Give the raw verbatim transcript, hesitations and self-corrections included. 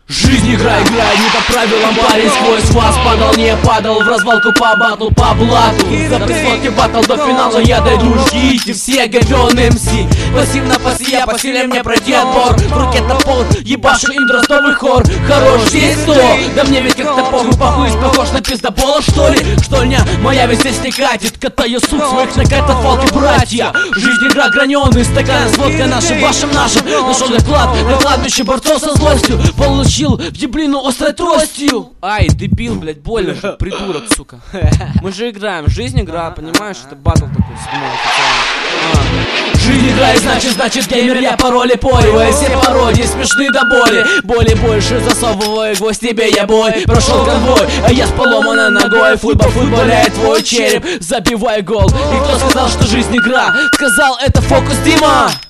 Жизнь игра, игра, не по правилам, парень сквозь вас падал, не падал, в развалку по батлу, по блату. За присмотки батл до финала я дойду, ждите все говёные МС. Пассивно паси, я посильнее мне пройти отбор. В руке топор, ебашу им дростовый хор. Хорош здесь кто? Да мне ведь как-то похуй, похуй, похож на пиздобола что ли? Штольня моя ведь здесь не катит, катаю сук своих на кайтах фалки, братья. Жизнь игра, граненый стакан с водкой нашим, вашим, нашим. Нашел доклад на кладбище борцов со злостью. Получил в еблину острой тростью. Ай, дебил, блять, больно же, придурок, сука. Мы же играем, жизнь игра, понимаешь, это батл такой седьмой официальный. Жизнь игра, и значит, значит геймер я по роли поевая. Все пародии смешны до боли. Боли больше засовываю гвоздь тебе я бой. Прошел конвой, а я с поломанной ногой. Футбол футболяет твой череп, забивай гол. И кто сказал, что жизнь игра? Сказал, это фокус Дима.